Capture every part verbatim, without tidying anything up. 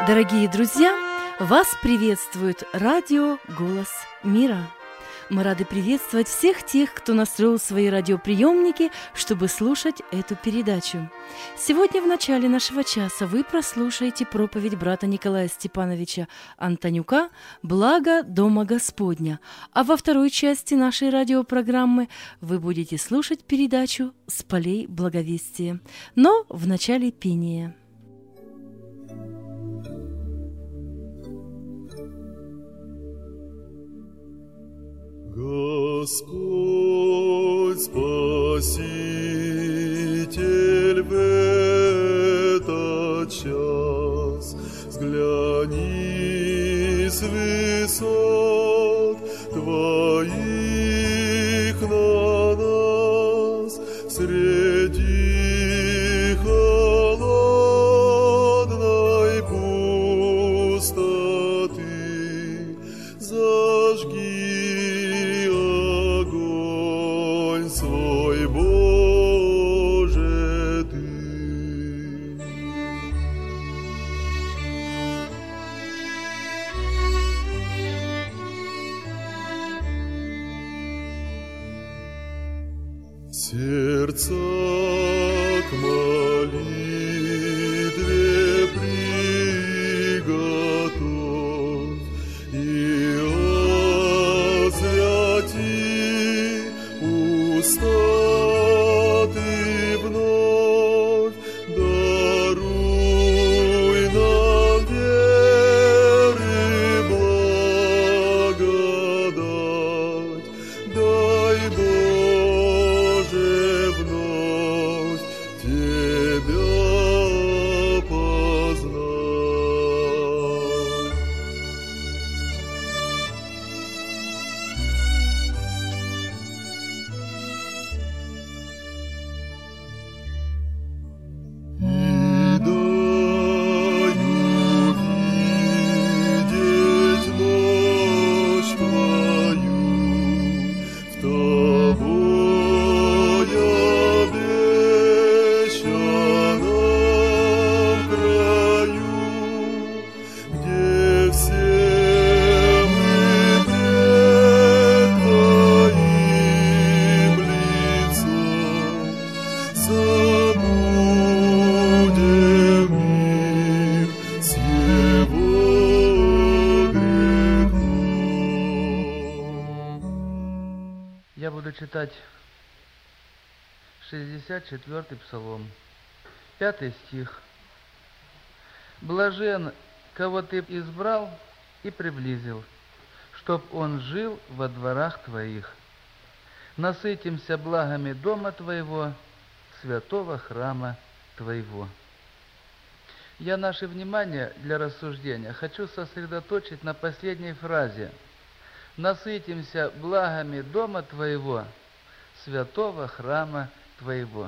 Дорогие друзья, вас приветствует радио «Голос мира». Мы рады приветствовать всех тех, кто настроил свои радиоприемники, чтобы слушать эту передачу. Сегодня в начале нашего часа вы прослушаете проповедь брата Николая Степановича Антонюка «Благо дома Господня», а во второй части нашей радиопрограммы вы будете слушать передачу «С полей благовестия». Но в начале пения. Господь Спаситель в этот час, взгляни с высот Твоих на нас среди холодной пустоты. Зажги свой Боже Ты. Сердца к молитве приготовь и освяти уста Ты вновь, даруй нам веры благодать, дай Боже вновь Тебя познать. Я буду читать шестьдесят четвёртый псалом, пятый стих. «Блажен, кого Ты избрал и приблизил, чтоб он жил во дворах Твоих. Насытимся благами дома Твоего, святого храма Твоего». Я наше внимание для рассуждения хочу сосредоточить на последней фразе: «Насытимся благами дома Твоего, святого храма Твоего».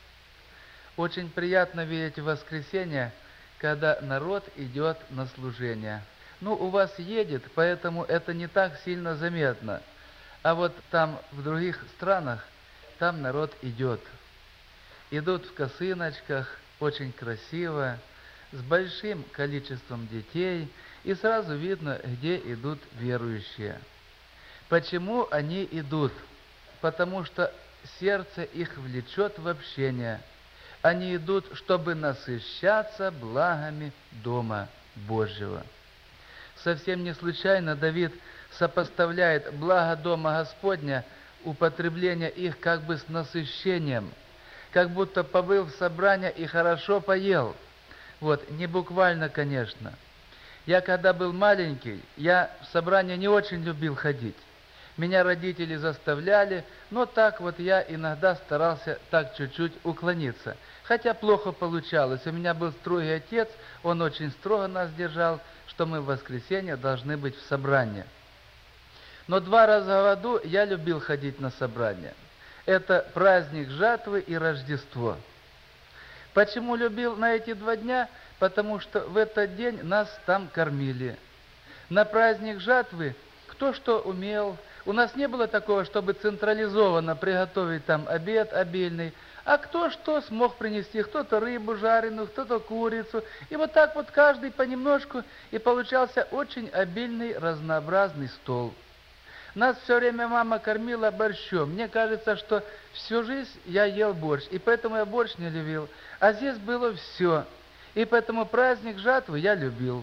Очень приятно видеть в воскресенье, когда народ идет на служение. Ну, у вас едет, поэтому это не так сильно заметно. А вот там, в других странах, там народ идет. Идут в косыночках, очень красиво, с большим количеством детей, и сразу видно, где идут верующие. Почему они идут? Потому что сердце их влечет в общение. Они идут, чтобы насыщаться благами дома Божьего. Совсем не случайно Давид сопоставляет благо дома Господня, употребление их как бы с насыщением, как будто побыл в собрании и хорошо поел. Вот, не буквально, конечно. Я, когда был маленький, я в собрание не очень любил ходить. Меня родители заставляли, но так вот я иногда старался так чуть-чуть уклониться. Хотя плохо получалось. У меня был строгий отец, он очень строго нас держал, что мы в воскресенье должны быть в собрании. Но два раза в году я любил ходить на собрание. Это праздник жатвы и Рождество. Почему любил на эти два дня? Потому что в этот день нас там кормили. На праздник жатвы кто что умел. У нас не было такого, чтобы централизованно приготовить там обед обильный, А кто что смог принести? Кто-то рыбу жареную, кто-то курицу. И вот так вот каждый понемножку, и получался очень обильный, разнообразный стол. Нас все время мама кормила борщом. Мне кажется, что всю жизнь я ел борщ, и поэтому я борщ не любил. А здесь было все. И поэтому праздник жатвы я любил.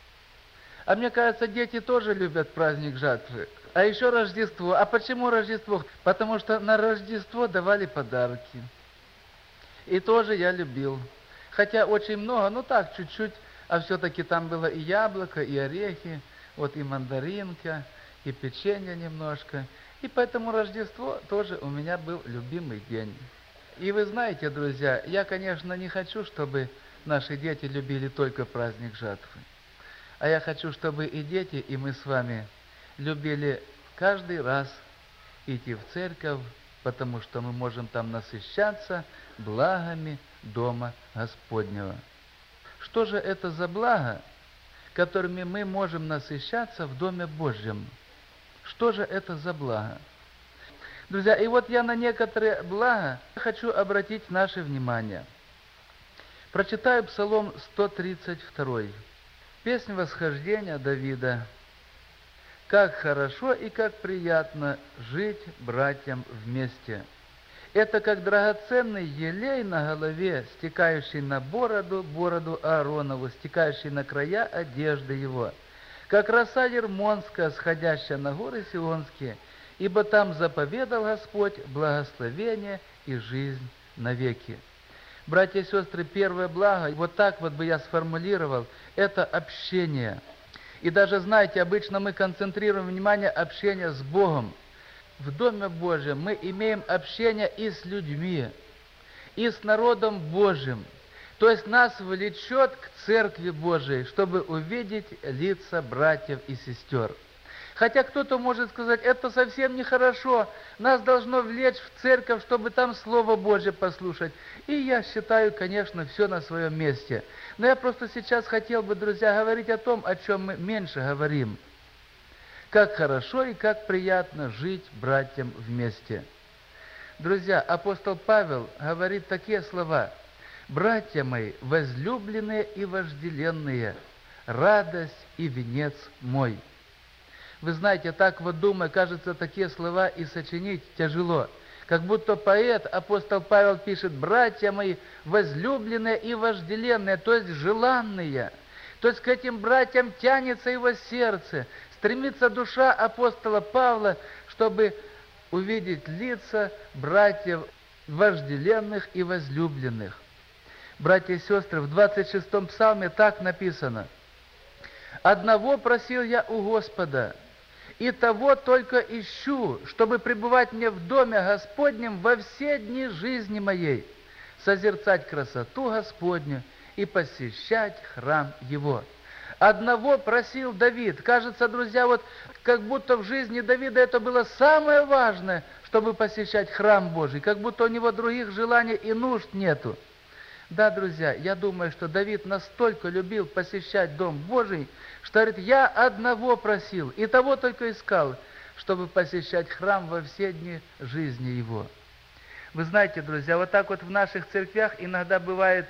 А мне кажется, дети тоже любят праздник жатвы. А еще Рождество. А почему Рождество? Потому что на Рождество давали подарки. И тоже я любил. Хотя очень много, ну так, чуть-чуть. А все-таки там было и яблоко, и орехи, вот и мандаринка, и печенье немножко. И поэтому Рождество тоже у меня был любимый день. И вы знаете, друзья, я, конечно, не хочу, чтобы наши дети любили только праздник жатвы. А я хочу, чтобы и дети, и мы с вами любили каждый раз идти в церковь, потому что мы можем там насыщаться благами Дома Господнего. Что же это за блага, которыми мы можем насыщаться в Доме Божьем? Что же это за благо? Друзья, и вот я на некоторые блага хочу обратить наше внимание. Прочитаю Псалом сто тридцать два. Песнь восхождения Давида. «Как хорошо и как приятно жить братьям вместе! Это как драгоценный елей на голове, стекающий на бороду, бороду Ааронову, стекающий на края одежды его, как роса Ермонская, сходящая на горы Сионские, ибо там заповедал Господь благословение и жизнь навеки». Братья и сестры, первое благо, вот так вот бы я сформулировал, это общение. И даже, знаете, обычно мы концентрируем внимание общения с Богом. В Доме Божьем мы имеем общение и с людьми, и с народом Божьим. То есть нас влечет к Церкви Божией, чтобы увидеть лица братьев и сестер. Хотя кто-то может сказать, это совсем нехорошо, нас должно влечь в церковь, чтобы там Слово Божье послушать. И я считаю, конечно, все на своем месте. Но я просто сейчас хотел бы, друзья, говорить о том, о чем мы меньше говорим. Как хорошо и как приятно жить братьям вместе. Друзья, апостол Павел говорит такие слова: «Братья мои, возлюбленные и вожделенные, радость и венец мой». Вы знаете, так вот думая, кажется, такие слова и сочинить тяжело. Как будто поэт, апостол Павел пишет: «Братья мои, возлюбленные и вожделенные», то есть желанные. То есть к этим братьям тянется его сердце, стремится душа апостола Павла, чтобы увидеть лица братьев вожделенных и возлюбленных. Братья и сестры, в двадцать шестом псалме так написано: «Одного просил я у Господа, и того только ищу, чтобы пребывать мне в доме Господнем во все дни жизни моей, созерцать красоту Господню и посещать храм Его». Одного просил Давид. Кажется, друзья, вот как будто в жизни Давида это было самое важное, чтобы посещать храм Божий, как будто у него других желаний и нужд нету. Да, друзья, я думаю, что Давид настолько любил посещать Дом Божий, что говорит: «Я одного просил, и того только искал, чтобы посещать храм во все дни жизни его». Вы знаете, друзья, вот так вот в наших церквях иногда бывает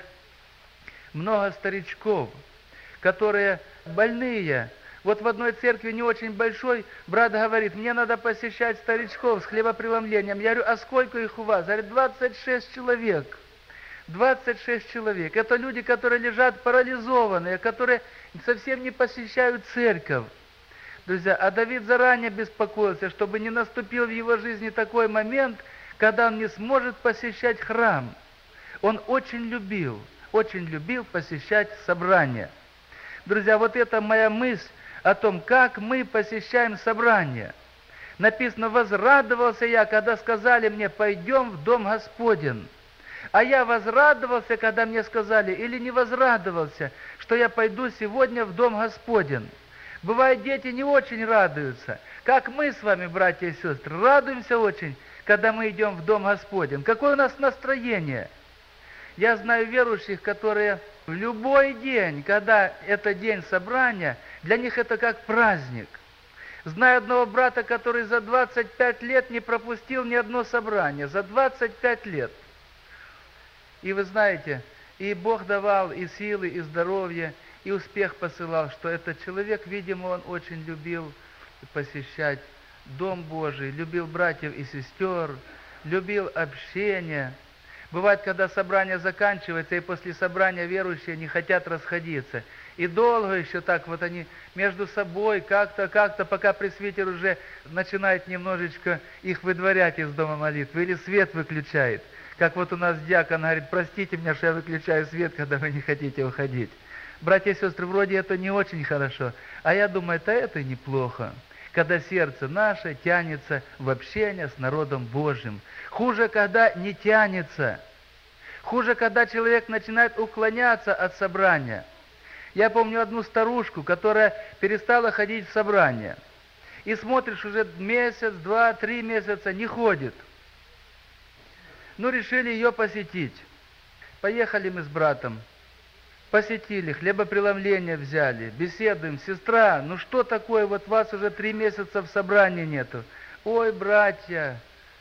много старичков, которые больные. Вот в одной церкви не очень большой, брат говорит: «Мне надо посещать старичков с хлебопреломлением». Я говорю: «А сколько их у вас?» Говорит: двадцать шесть человек. двадцать шесть человек. Это люди, которые лежат парализованные, которые совсем не посещают церковь. Друзья, а Давид заранее беспокоился, чтобы не наступил в его жизни такой момент, когда он не сможет посещать храм. Он очень любил, очень любил посещать собрания. Друзья, вот это моя мысль о том, как мы посещаем собрания. Написано: «Возрадовался я, когда сказали мне: пойдем в Дом Господень». А я возрадовался, когда мне сказали, или не возрадовался, что я пойду сегодня в Дом Господень. Бывает, дети не очень радуются, как мы с вами, братья и сестры, радуемся очень, когда мы идем в Дом Господень. Какое у нас настроение? Я знаю верующих, которые в любой день, когда это день собрания, для них это как праздник. Знаю одного брата, который за двадцать пять лет не пропустил ни одно собрание. За двадцать пять лет. И вы знаете, и Бог давал и силы, и здоровье, и успех посылал, что этот человек, видимо, он очень любил посещать Дом Божий, любил братьев и сестер, любил общение. Бывает, когда собрание заканчивается, и после собрания верующие не хотят расходиться. И долго еще так вот они между собой как-то, как-то, пока пресвитер уже начинает немножечко их выдворять из дома молитвы, или свет выключает. Как вот у нас диакон говорит: простите меня, что я выключаю свет, когда вы не хотите уходить. Братья и сестры, вроде это не очень хорошо, а я думаю, это это неплохо, когда сердце наше тянется в общение с народом Божьим. Хуже, когда не тянется. Хуже, когда человек начинает уклоняться от собрания. Я помню одну старушку, которая перестала ходить в собрание. И смотришь, уже месяц, два, три месяца не ходит. Ну, решили ее посетить. Поехали мы с братом. Посетили, хлебопреломление взяли, беседуем. Сестра, ну что такое, вот вас уже три месяца в собрании нету. Ой, братья,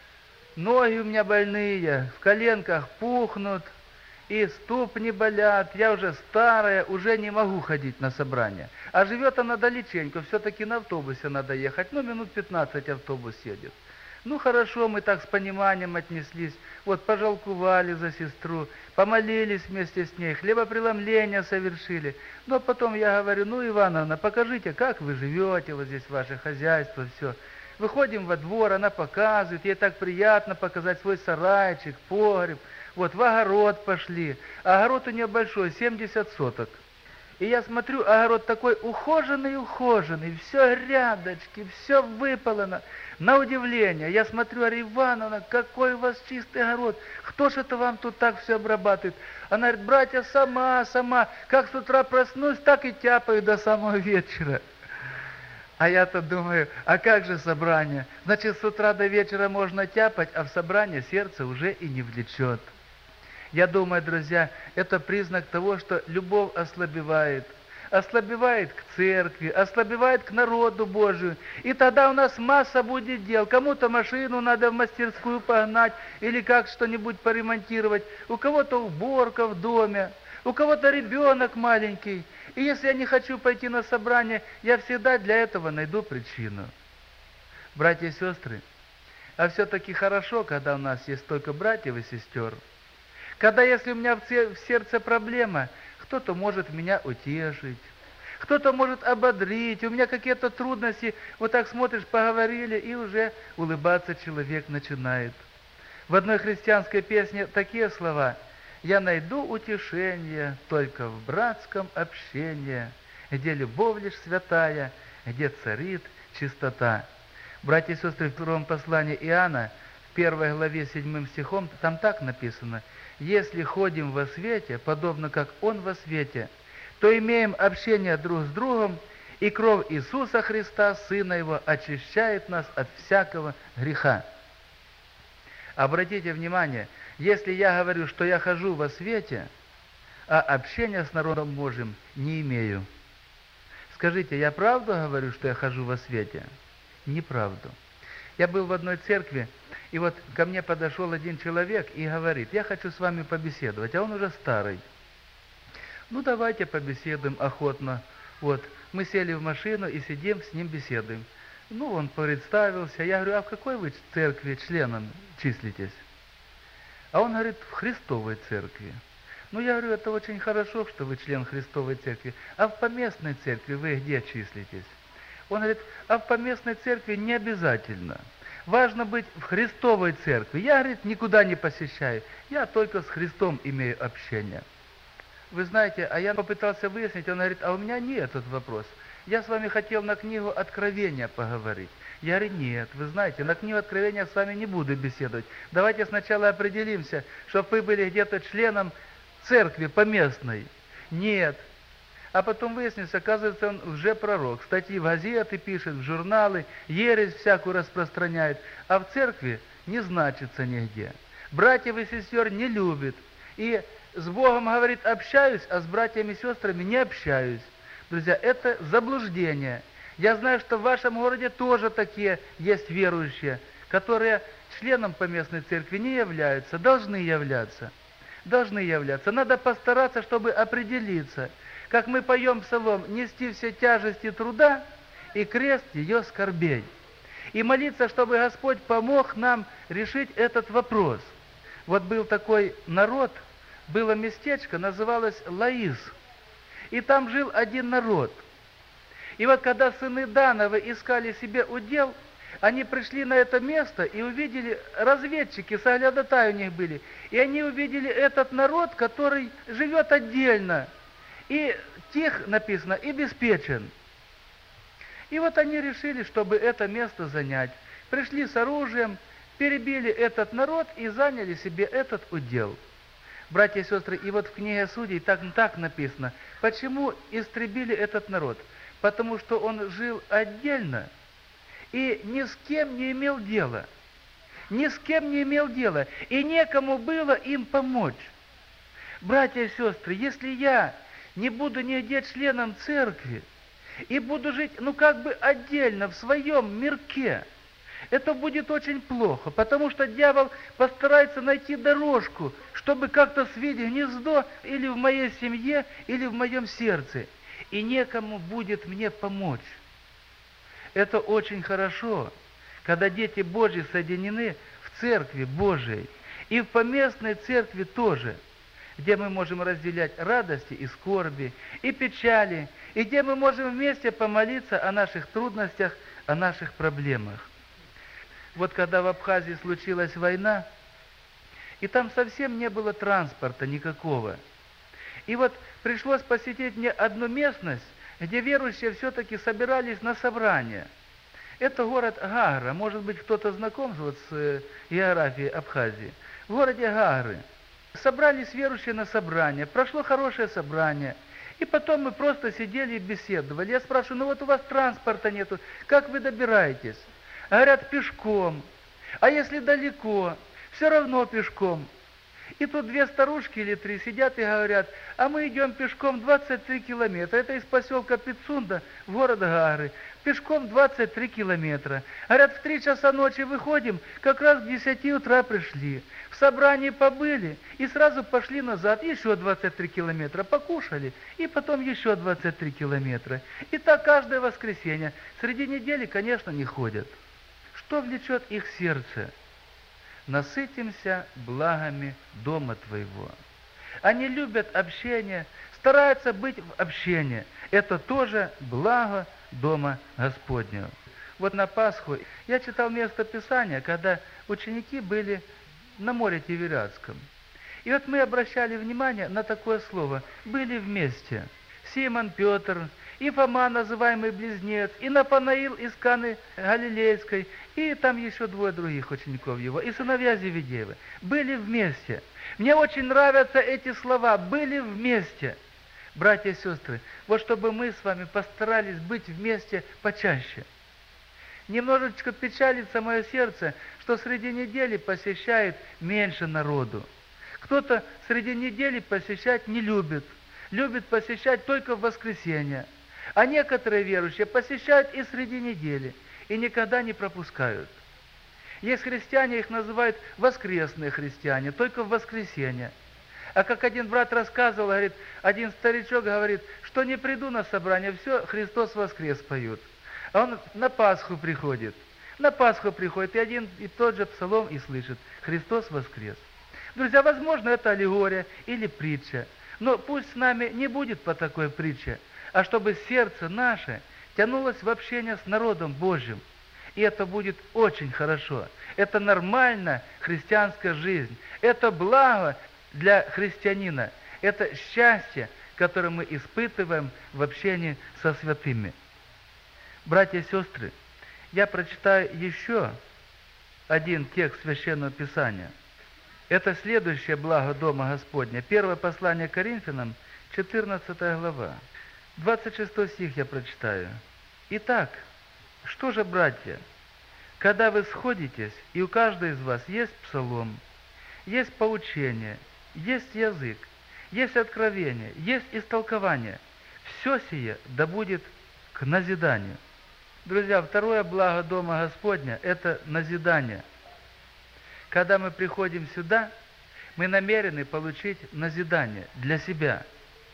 ноги у меня больные, в коленках пухнут, и ступни болят, я уже старая, уже не могу ходить на собрание. А живет она далеченько, все-таки на автобусе надо ехать, ну минут пятнадцать автобус едет. Ну хорошо, мы так с пониманием отнеслись, вот пожалкували за сестру, помолились вместе с ней, хлебопреломление совершили. Но потом я говорю: ну, Ивановна, покажите, как вы живете, вот здесь ваше хозяйство, все. Выходим во двор, она показывает, ей так приятно показать свой сарайчик, погреб. Вот в огород пошли, огород у нее большой, семьдесят соток. И я смотрю, огород такой ухоженный-ухоженный, все грядочки, все выпалено. На удивление, я смотрю: Ария Ивановна, какой у вас чистый огород, кто ж это вам тут так все обрабатывает? Она говорит: братья, сама, сама, как с утра проснусь, так и тяпаю до самого вечера. А я-то думаю, а как же собрание? Значит, с утра до вечера можно тяпать, а в собрание сердце уже и не влечет. Я думаю, друзья, это признак того, что любовь ослабевает. Ослабевает к церкви, ослабевает к народу Божию. И тогда у нас масса будет дел. Кому-то машину надо в мастерскую погнать, или как что-нибудь поремонтировать. У кого-то уборка в доме, у кого-то ребенок маленький. И если я не хочу пойти на собрание, я всегда для этого найду причину. Братья и сестры, а все-таки хорошо, когда у нас есть столько братьев и сестер. Когда, если у меня в сердце проблема, кто-то может меня утешить, кто-то может ободрить, у меня какие-то трудности, вот так смотришь, поговорили, и уже улыбаться человек начинает. В одной христианской песне такие слова: «Я найду утешение только в братском общении, где любовь лишь святая, где царит чистота». Братья и сестры, в втором послании Иоанна, в первой главе седьмым стихом, там так написано: «Если ходим во свете, подобно как Он во свете, то имеем общение друг с другом, и кровь Иисуса Христа, Сына Его, очищает нас от всякого греха». Обратите внимание, если я говорю, что я хожу во свете, а общения с народом Божьим не имею, скажите, я правду говорю, что я хожу во свете? Неправду. Я был в одной церкви, и вот ко мне подошел один человек и говорит: я хочу с вами побеседовать, а он уже старый. Ну, давайте побеседуем охотно. Вот, мы сели в машину и сидим, с ним беседуем. Ну, он представился, я говорю: а в какой вы церкви членом числитесь? А он говорит: в Христовой церкви. Ну, я говорю: это очень хорошо, что вы член Христовой церкви. А в поместной церкви вы где числитесь? Он говорит: а в поместной церкви не обязательно. Важно быть в Христовой церкви. Я, говорит, никуда не посещаю. Я только с Христом имею общение. Вы знаете, а я попытался выяснить, он говорит: а у меня нет этот вопрос. Я с вами хотел на книгу Откровения поговорить. Я говорю: нет, вы знаете, на книгу Откровения с вами не буду беседовать. Давайте сначала определимся, чтобы вы были где-то членом церкви поместной. Нет. А потом выяснилось, оказывается, он лжепророк. Статьи в газеты пишет, в журналы, ересь всякую распространяет. А в церкви не значится нигде. Братьев и сестер не любит. И с Богом, говорит, общаюсь, а с братьями и сестрами не общаюсь. Друзья, это заблуждение. Я знаю, что в вашем городе тоже такие есть верующие, которые членом поместной церкви не являются, должны являться. должны являться. Надо постараться, чтобы определиться. Как мы поем псалом, нести все тяжести труда и крест ее скорбей. И молиться, чтобы Господь помог нам решить этот вопрос. Вот был такой народ, было местечко, называлось Лаис. И там жил один народ. И вот когда сыны Дановы искали себе удел, они пришли на это место и увидели, разведчики, соглядатаи у них были, и они увидели этот народ, который живет отдельно, и тих, написано, и беспечен. И вот они решили, чтобы это место занять. Пришли с оружием, перебили этот народ и заняли себе этот удел. Братья и сестры, и вот в книге Судей так, так написано, почему истребили этот народ? Потому что он жил отдельно и ни с кем не имел дела. Ни с кем не имел дела. И некому было им помочь. Братья и сестры, если я не буду нигде членом церкви и буду жить, ну как бы отдельно, в своем мирке, это будет очень плохо, потому что дьявол постарается найти дорожку, чтобы как-то свить гнездо или в моей семье, или в моем сердце. И некому будет мне помочь. Это очень хорошо, когда дети Божьи соединены в церкви Божией. И в поместной церкви тоже, где мы можем разделять радости и скорби, и печали, и где мы можем вместе помолиться о наших трудностях, о наших проблемах. Вот когда в Абхазии случилась война, и там совсем не было транспорта никакого. И вот пришлось посетить мне одну местность, где верующие все-таки собирались на собрание. Это город Гагра. Может быть, кто-то знаком вот с географией Абхазии. В городе Гагры собрались верующие на собрание. Прошло хорошее собрание. И потом мы просто сидели и беседовали. Я спрашиваю, ну вот у вас транспорта нету, как вы добираетесь? Говорят, пешком. А если далеко? Все равно пешком. И тут две старушки или три сидят и говорят, а мы идем пешком двадцать три километра. Это из поселка Пицунда в город Гагры. Пешком двадцать три километра. Говорят, в три часа ночи выходим, как раз к десяти утра пришли. В собрании побыли и сразу пошли назад. Еще двадцать три километра покушали, и потом еще двадцать три километра. И так каждое воскресенье. Среди недели, конечно, не ходят. Что влечет их сердце? Насытимся благами дома Твоего. Они любят общение, стараются быть в общении. Это тоже благо дома Господнего. Вот на Пасху я читал место Писания, когда ученики были на море Тивериадском. И вот мы обращали внимание на такое слово. Были вместе. Симон, Петр, и Фома, называемый Близнец, и Нафанаил из Каны Галилейской, и там еще двое других учеников его, и сыновья Зеведеевы. Были вместе. Мне очень нравятся эти слова. Были вместе. Братья и сестры, вот чтобы мы с вами постарались быть вместе почаще. Немножечко печалится мое сердце, что среди недели посещает меньше народу. Кто-то среди недели посещать не любит. Любит посещать только в воскресенье. А некоторые верующие посещают и среди недели, и никогда не пропускают. Есть христиане, их называют воскресные христиане, только в воскресенье. А как один брат рассказывал, говорит, один старичок говорит, что не приду на собрание, все, Христос воскрес поют. А он на Пасху приходит. На Пасху приходит, и один и тот же псалом и слышит, Христос воскрес. Друзья, возможно, это аллегория или притча. Но пусть с нами не будет по такой притче, а чтобы сердце наше тянулось в общение с народом Божьим. И это будет очень хорошо. Это нормальная христианская жизнь. Это благо для христианина. Это счастье, которое мы испытываем в общении со святыми. Братья и сестры, я прочитаю еще один текст Священного Писания. Это следующее благо дома Господня. Первое послание к Коринфянам, четырнадцатая глава. двадцать шестой стих я прочитаю. Итак, что же, братья, когда вы сходитесь, и у каждого из вас есть псалом, есть поучение, есть язык, есть откровение, есть истолкование, все сие да будет к назиданию. Друзья, второе благо дома Господня – это назидание. Когда мы приходим сюда, мы намерены получить назидание для себя.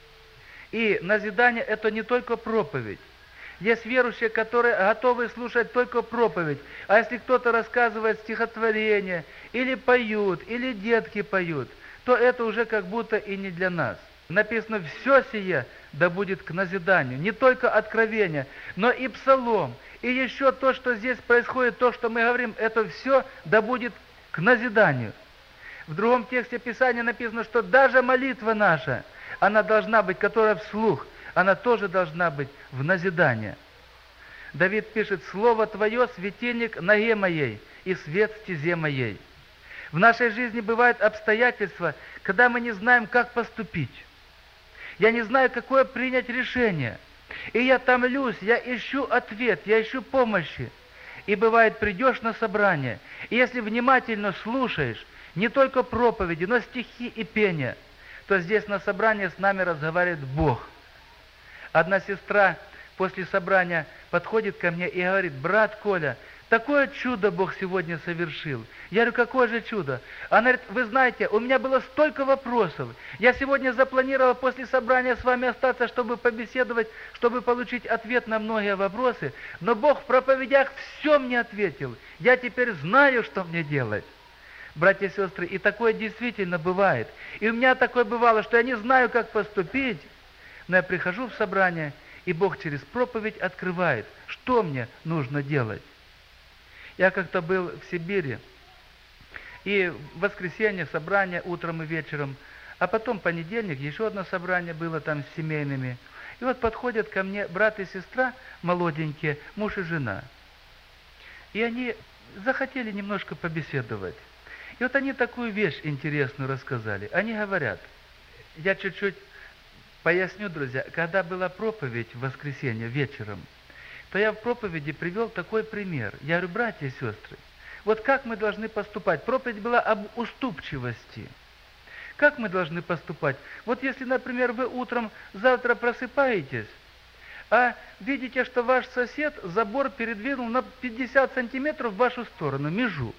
И назидание – это не только проповедь. Есть верующие, которые готовы слушать только проповедь. А если кто-то рассказывает стихотворение, или поют, или детки поют, то это уже как будто и не для нас. Написано: «Все сие да будет к назиданию». Не только откровение, но и псалом. И еще то, что здесь происходит, то, что мы говорим, это все да будет к назиданию. В другом тексте Писания написано, что даже молитва наша, она должна быть, которая вслух, она тоже должна быть в назидание. Давид пишет: «Слово Твое – светильник ноге моей и свет стезе моей». В нашей жизни бывают обстоятельства, когда мы не знаем, как поступить. Я не знаю, какое принять решение. И я томлюсь, я ищу ответ, я ищу помощи. И бывает, придешь на собрание, и если внимательно слушаешь не только проповеди, но стихи и пения, то здесь на собрании с нами разговаривает Бог. Одна сестра после собрания подходит ко мне и говорит: «Брат Коля, такое чудо Бог сегодня совершил». Я говорю: «Какое же чудо?» Она говорит: «Вы знаете, у меня было столько вопросов. Я сегодня запланировала после собрания с вами остаться, чтобы побеседовать, чтобы получить ответ на многие вопросы. Но Бог в проповедях все мне ответил. Я теперь знаю, что мне делать». Братья и сестры, и такое действительно бывает. И у меня такое бывало, что я не знаю, как поступить, но я прихожу в собрание, и Бог через проповедь открывает, что мне нужно делать. Я как-то был в Сибири, и в воскресенье собрание утром и вечером, а потом понедельник еще одно собрание было там с семейными. И вот подходят ко мне брат и сестра молоденькие, муж и жена. И они захотели немножко побеседовать. И вот они такую вещь интересную рассказали. Они говорят, я чуть-чуть поясню, друзья, когда была проповедь в воскресенье вечером, то я в проповеди привел такой пример. Я говорю: братья и сестры, вот как мы должны поступать? Проповедь была об уступчивости. Как мы должны поступать? Вот если, например, вы утром завтра просыпаетесь, а видите, что ваш сосед забор передвинул на пятьдесят сантиметров в вашу сторону, межу.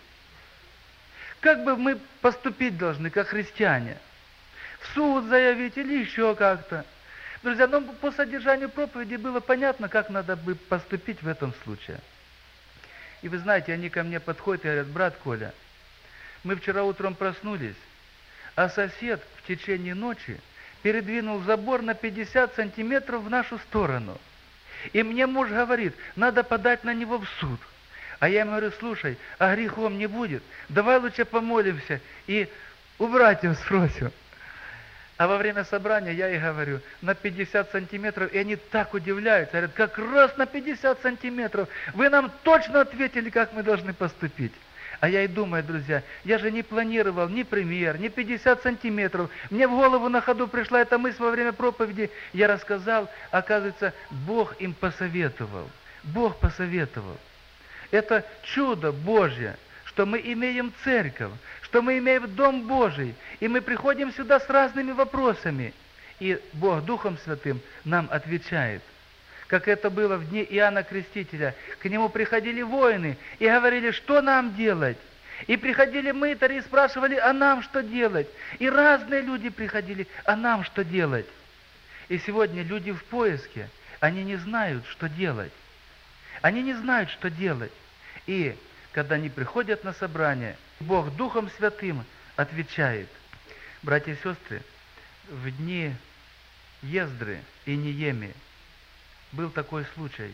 Как бы мы поступить должны, как христиане? В суд заявить или еще как-то? Друзья, но по содержанию проповеди было понятно, как надо бы поступить в этом случае. И вы знаете, они ко мне подходят и говорят: брат Коля, мы вчера утром проснулись, а сосед в течение ночи передвинул забор на пятьдесят сантиметров в нашу сторону. И мне муж говорит: надо подать на него в суд. А я ему говорю: слушай, а грехом не будет? Давай лучше помолимся и у братьев спросим. А во время собрания я и говорю: на пятьдесят сантиметров, и они так удивляются, говорят: как раз на пятьдесят сантиметров, вы нам точно ответили, как мы должны поступить. А я и думаю, друзья, я же не планировал ни пример, ни пятьдесят сантиметров. Мне в голову на ходу пришла эта мысль во время проповеди, я рассказал, оказывается, Бог им посоветовал. Бог посоветовал. Это чудо Божье, что мы имеем церковь, что мы имеем Дом Божий, и мы приходим сюда с разными вопросами, и Бог Духом Святым нам отвечает. Как это было в дни Иоанна Крестителя. К нему приходили воины и говорили: что нам делать? И приходили мытари и спрашивали: а нам что делать? И разные люди приходили: а нам что делать? И сегодня люди в поиске, они не знают, что делать. Они не знают, что делать. И когда они приходят на собрание, Бог Духом Святым отвечает. Братья и сестры, в дни Ездры и Неемии был такой случай,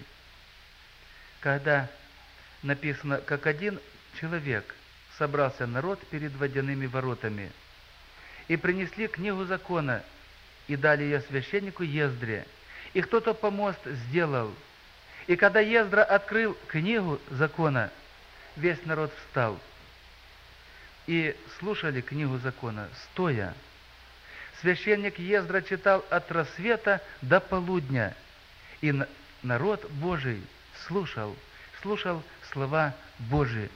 когда написано, как один человек собрался народ перед водяными воротами, и принесли книгу закона, и дали ее священнику Ездре, и кто-то помост сделал. И когда Ездра открыл книгу закона, весь народ встал и слушали книгу закона, стоя. Священник Ездра читал от рассвета до полудня, и народ Божий слушал, слушал слова Божии.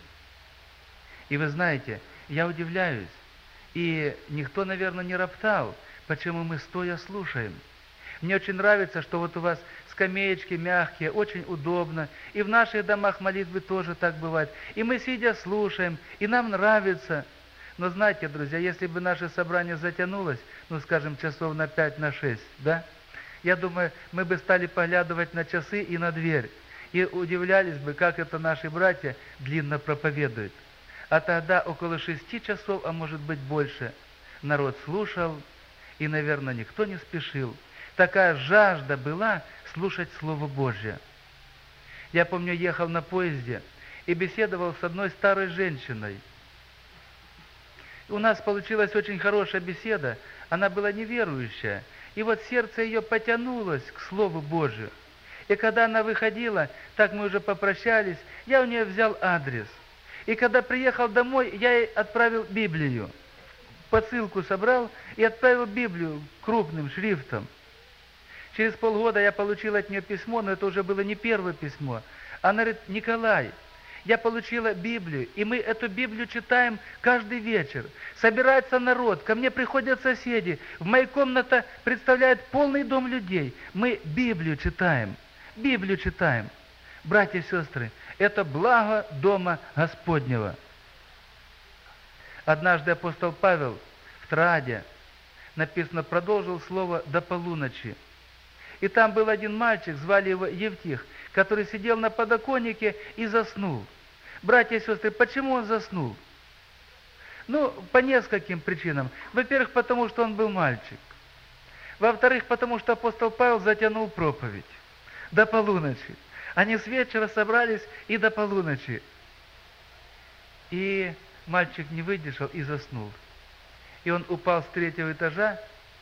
И вы знаете, я удивляюсь, и никто, наверное, не роптал, почему мы стоя слушаем. Мне очень нравится, что вот у вас скамеечки мягкие, очень удобно, и в наших домах молитвы тоже так бывает. И мы, сидя, слушаем, и нам нравится. Но знаете, друзья, если бы наше собрание затянулось, ну, скажем, часов на пять, на шесть, да, я думаю, мы бы стали поглядывать на часы и на дверь, и удивлялись бы, как это наши братья длинно проповедуют. А тогда около шести часов, а может быть больше, народ слушал, и, наверное, никто не спешил. Такая жажда была слушать Слово Божье. Я помню, ехал на поезде и беседовал с одной старой женщиной. У нас получилась очень хорошая беседа, она была неверующая, и вот сердце ее потянулось к Слову Божию. И когда она выходила, так мы уже попрощались, я у нее взял адрес. И когда приехал домой, я ей отправил Библию. Посылку собрал и отправил Библию крупным шрифтом. Через полгода я получил от нее письмо, но это уже было не первое письмо. Она говорит: Николай, я получила Библию, и мы эту Библию читаем каждый вечер. Собирается народ, ко мне приходят соседи, в моей комнате представляет полный дом людей. Мы Библию читаем, Библию читаем. Братья и сестры, это благо дома Господнего. Однажды апостол Павел в Троаде, написано, продолжил слово до полуночи. И там был один мальчик, звали его Евтих, который сидел на подоконнике и заснул. Братья и сестры, почему он заснул? Ну, по нескольким причинам. Во-первых, потому что он был мальчик. Во-вторых, потому что апостол Павел затянул проповедь до полуночи. Они с вечера собрались и до полуночи. И мальчик не выдержал и заснул. И он упал с третьего этажа,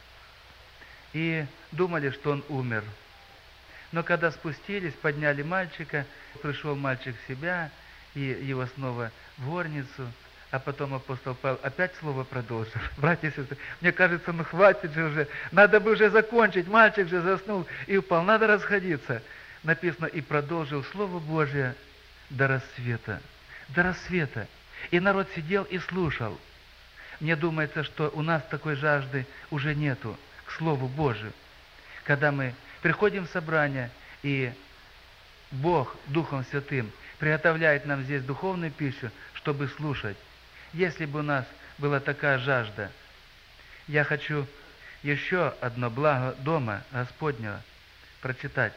и думали, что он умер. Но когда спустились, подняли мальчика, пришел мальчик в себя, и его снова в горницу, а потом апостол Павел опять слово продолжил. Братья и сестры, мне кажется, ну хватит же уже, надо бы уже закончить, мальчик же заснул и упал, надо расходиться. Написано, и продолжил Слово Божие до рассвета. До рассвета. И народ сидел и слушал. Мне думается, что у нас такой жажды уже нету к Слову Божию. Когда мы приходим в собрание, и Бог Духом Святым приготовляет нам здесь духовную пищу, чтобы слушать. Если бы у нас была такая жажда, я хочу еще одно благо дома Господнего прочитать.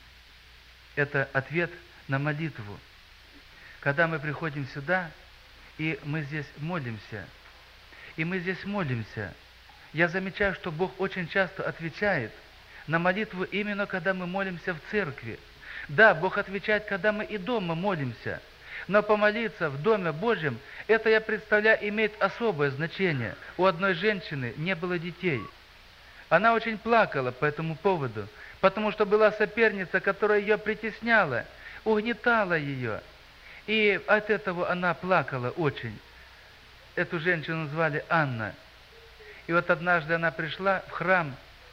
Это ответ на молитву. Когда мы приходим сюда, и мы здесь молимся, и мы здесь молимся, я замечаю, что Бог очень часто отвечает на молитву именно когда мы молимся в церкви. Да, Бог отвечает, когда мы и дома молимся, но помолиться в Доме Божьем, это, я представляю, имеет особое значение. У одной женщины не было детей. Она очень плакала по этому поводу, потому что была соперница, которая ее притесняла, угнетала ее. И от этого она плакала очень. Эту женщину звали Анна. И вот однажды она пришла в храм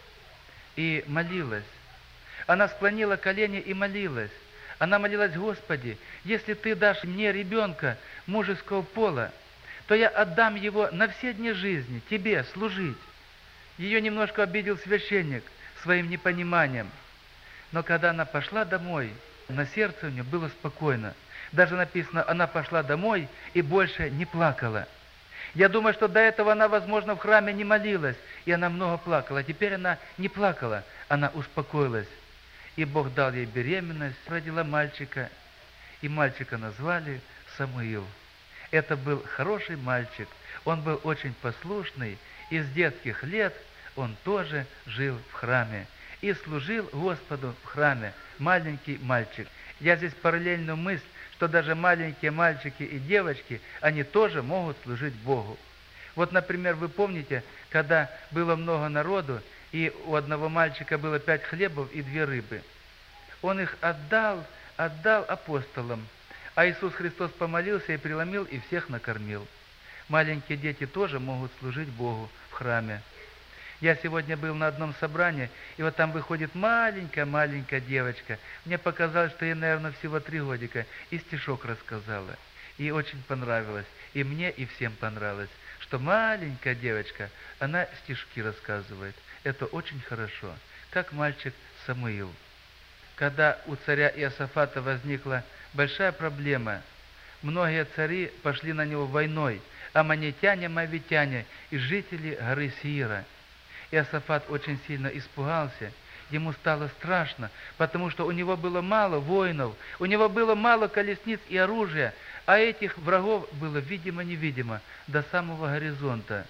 и молилась. Она склонила колени и молилась. Она молилась: Господи, если Ты дашь мне ребенка мужеского пола, то я отдам его на все дни жизни Тебе служить. Ее немножко обидел священник своим непониманием. Но когда она пошла домой, на сердце у нее было спокойно. Даже написано, она пошла домой и больше не плакала. Я думаю, что до этого она, возможно, в храме не молилась, и она много плакала. Теперь она не плакала, она успокоилась. И Бог дал ей беременность, родила мальчика, и мальчика назвали Самуил. Это был хороший мальчик, он был очень послушный, и с детских лет он тоже жил в храме и служил Господу в храме, маленький мальчик. Я здесь параллельную мысль, что даже маленькие мальчики и девочки, они тоже могут служить Богу. Вот, например, вы помните, когда было много народу, и у одного мальчика было пять хлебов и две рыбы. Он их отдал, отдал апостолам, а Иисус Христос помолился и преломил, и всех накормил. Маленькие дети тоже могут служить Богу в храме. Я сегодня был на одном собрании, и вот там выходит маленькая-маленькая девочка. Мне показалось, что ей, наверное, всего три годика, и стишок рассказала. И очень понравилось. И мне, и всем понравилось, что маленькая девочка, она стишки рассказывает. Это очень хорошо. Как мальчик Самуил. Когда у царя Иосафата возникла большая проблема, многие цари пошли на него войной, аммонитяне, моавитяне и жители горы Сиира. Иосафат очень сильно испугался, ему стало страшно, потому что у него было мало воинов, у него было мало колесниц и оружия, а этих врагов было видимо-невидимо до самого горизонта.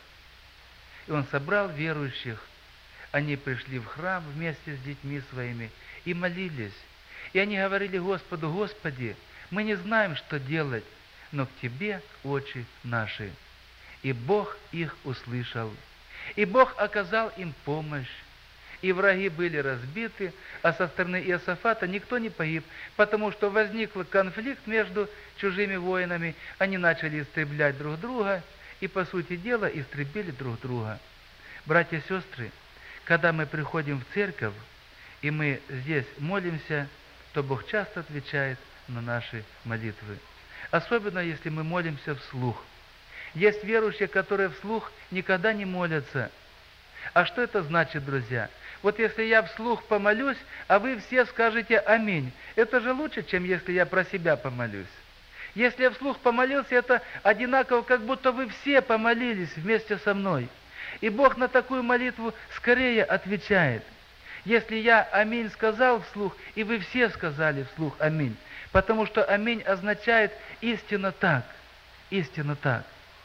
И он собрал верующих, они пришли в храм вместе с детьми своими и молились. И они говорили Господу: Господи, мы не знаем, что делать, но к Тебе очи наши. И Бог их услышал. И Бог оказал им помощь. И враги были разбиты, а со стороны Иосафата никто не погиб, потому что возник конфликт между чужими воинами, они начали истреблять друг друга, и, по сути дела, истребили друг друга. Братья и сестры, когда мы приходим в церковь, и мы здесь молимся, то Бог часто отвечает на наши молитвы. Особенно, если мы молимся вслух. Есть верующие, которые вслух никогда не молятся. А что это значит, друзья? Вот если я вслух помолюсь, а вы все скажете «Аминь», это же лучше, чем если я про себя помолюсь. Если я вслух помолился, это одинаково, как будто вы все помолились вместе со мной. И Бог на такую молитву скорее отвечает. Если я «Аминь» сказал вслух, и вы все сказали вслух «Аминь», потому что «Аминь» означает «истинно так», «истинно так».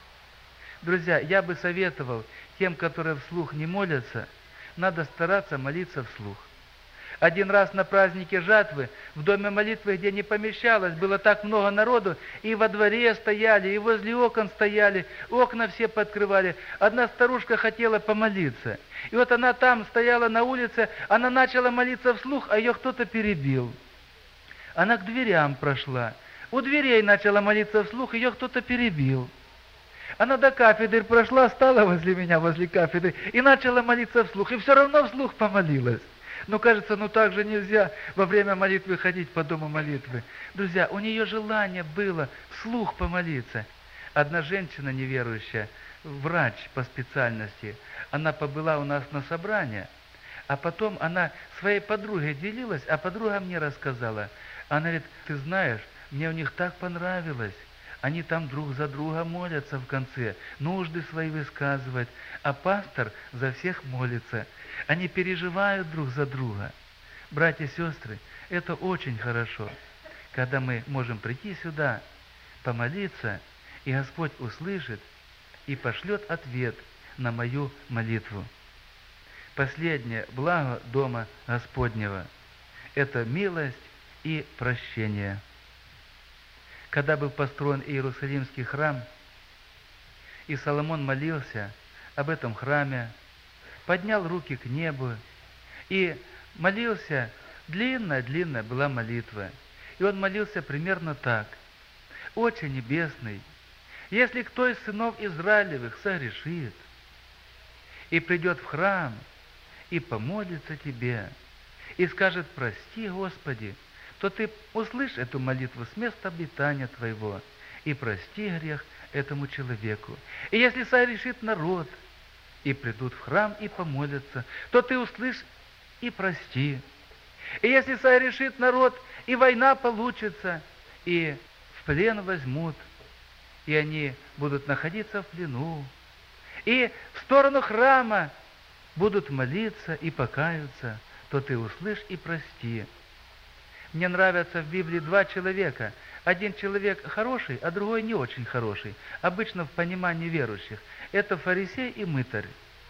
Друзья, я бы советовал тем, которые вслух не молятся, надо стараться молиться вслух. Один раз на празднике жатвы в доме молитвы, где не помещалось, было так много народу, и во дворе стояли, и возле окон стояли, окна все подкрывали. Одна старушка хотела помолиться. И вот она там стояла на улице, она начала молиться вслух, а ее кто-то перебил. Она к дверям прошла. У дверей начала молиться вслух, ее кто-то перебил. Она до кафедры прошла, стала возле меня, возле кафедры, и начала молиться вслух, и все равно вслух помолилась. Но кажется, ну так же нельзя во время молитвы ходить по дому молитвы. Друзья, у нее желание было вслух помолиться. Одна женщина неверующая, врач по специальности, она побыла у нас на собрании, а потом она своей подругой делилась, а подруга мне рассказала. Она говорит: ты знаешь, мне у них так понравилось. Они там друг за друга молятся в конце, нужды свои высказывают, а пастор за всех молится. Они переживают друг за друга. Братья и сестры, это очень хорошо, когда мы можем прийти сюда, помолиться, и Господь услышит и пошлет ответ на мою молитву. Последнее благо дома Господнего – это милость и прощение. Когда был построен Иерусалимский храм, и Соломон молился об этом храме, поднял руки к небу и молился, длинная-длинная была молитва. И он молился примерно так: «Отче Небесный, если кто из сынов Израилевых согрешит и придет в храм и помолится Тебе, и скажет: прости, Господи, то Ты услышь эту молитву с места обитания Твоего и прости грех этому человеку. И если согрешит народ и придут в храм и помолятся, то Ты услышь и прости. И если согрешит народ, и война получится, и в плен возьмут, и они будут находиться в плену, и в сторону храма будут молиться и покаются, то Ты услышь и прости». Мне нравятся в Библии два человека. Один человек хороший, а другой не очень хороший. Обычно в понимании верующих. Это фарисей и мытарь.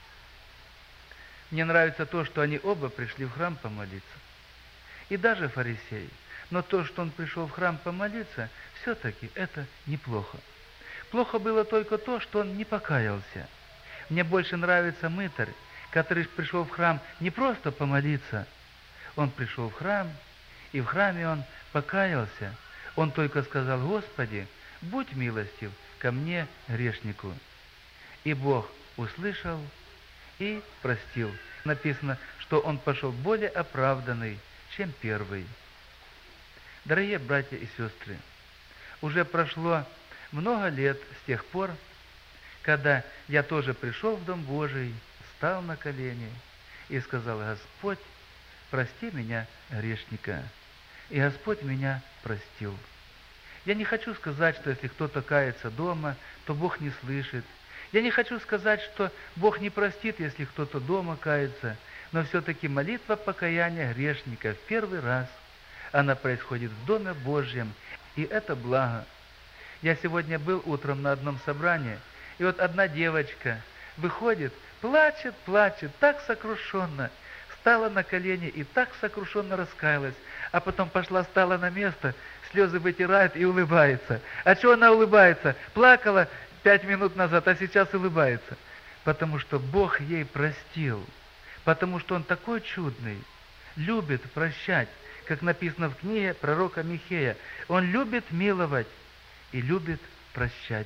Мне нравится то, что они оба пришли в храм помолиться. И даже фарисей. Но то, что он пришел в храм помолиться, все-таки это неплохо. Плохо было только то, что он не покаялся. Мне больше нравится мытарь, который пришел в храм не просто помолиться. Он пришел в храм, и в храме он покаялся. Он только сказал: «Господи, будь милостив ко мне, грешнику». И Бог услышал и простил. Написано, что он пошел более оправданный, чем первый. Дорогие братья и сестры, уже прошло много лет с тех пор, когда я тоже пришел в Дом Божий, встал на колени и сказал: «Господь, прости меня, грешника». И Господь меня простил. Я не хочу сказать, что если кто-то кается дома, то Бог не слышит. Я не хочу сказать, что Бог не простит, если кто-то дома кается. Но все-таки молитва покаяния грешника в первый раз, она происходит в Доме Божьем, и это благо. Я сегодня был утром на одном собрании, и вот одна девочка выходит, плачет, плачет, так сокрушенно, стала на колени и так сокрушенно раскаялась, а потом пошла, стала на место, слезы вытирает и улыбается. А что она улыбается? Плакала пять минут назад, а сейчас улыбается. Потому что Бог ей простил. Потому что Он такой чудный, любит прощать, как написано в книге пророка Михея. Он любит миловать и любит прощать.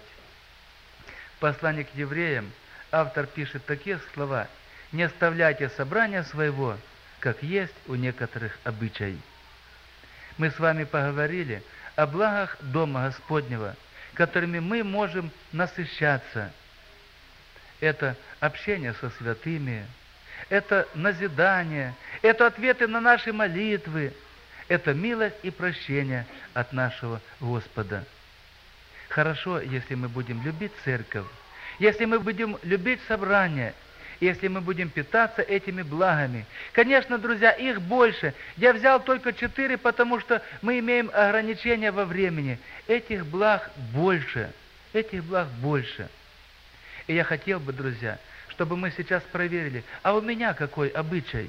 В послании к евреям автор пишет такие слова: «Не оставляйте собрания своего, как есть у некоторых обычай». Мы с вами поговорили о благах Дома Господнего, которыми мы можем насыщаться. Это общение со святыми, это назидание, это ответы на наши молитвы, это милость и прощение от нашего Господа. Хорошо, если мы будем любить церковь, если мы будем любить собрания, если мы будем питаться этими благами. Конечно, друзья, их больше. Я взял только четыре, потому что мы имеем ограничения во времени. Этих благ больше. Этих благ больше. И я хотел бы, друзья, чтобы мы сейчас проверили, а у меня какой обычай?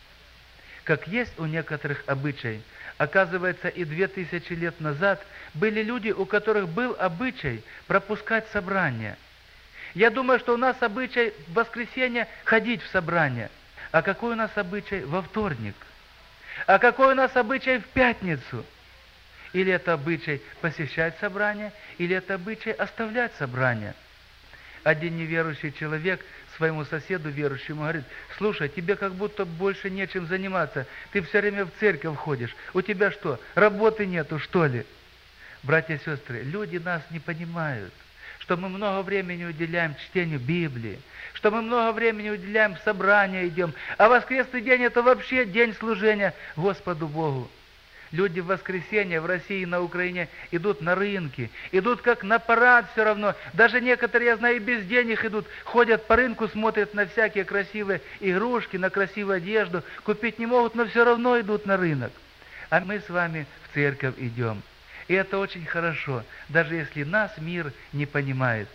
Как есть у некоторых обычай. Оказывается, и две тысячи лет назад были люди, у которых был обычай пропускать собрания. Я думаю, что у нас обычай в воскресенье ходить в собрание. А какой у нас обычай во вторник? А какой у нас обычай в пятницу? Или это обычай посещать собрание, или это обычай оставлять собрание? Один неверующий человек своему соседу верующему говорит: слушай, тебе как будто больше нечем заниматься. Ты все время в церковь ходишь. У тебя что, работы нету, что ли? Братья и сестры, люди нас не понимают, что мы много времени уделяем чтению Библии, что мы много времени уделяем собранию, идем, а воскресный день – это вообще день служения Господу Богу. Люди в воскресенье в России и на Украине идут на рынки, идут как на парад все равно. Даже некоторые, я знаю, и без денег идут, ходят по рынку, смотрят на всякие красивые игрушки, на красивую одежду, купить не могут, но все равно идут на рынок. А мы с вами в церковь идем. И это очень хорошо, даже если нас мир не понимает.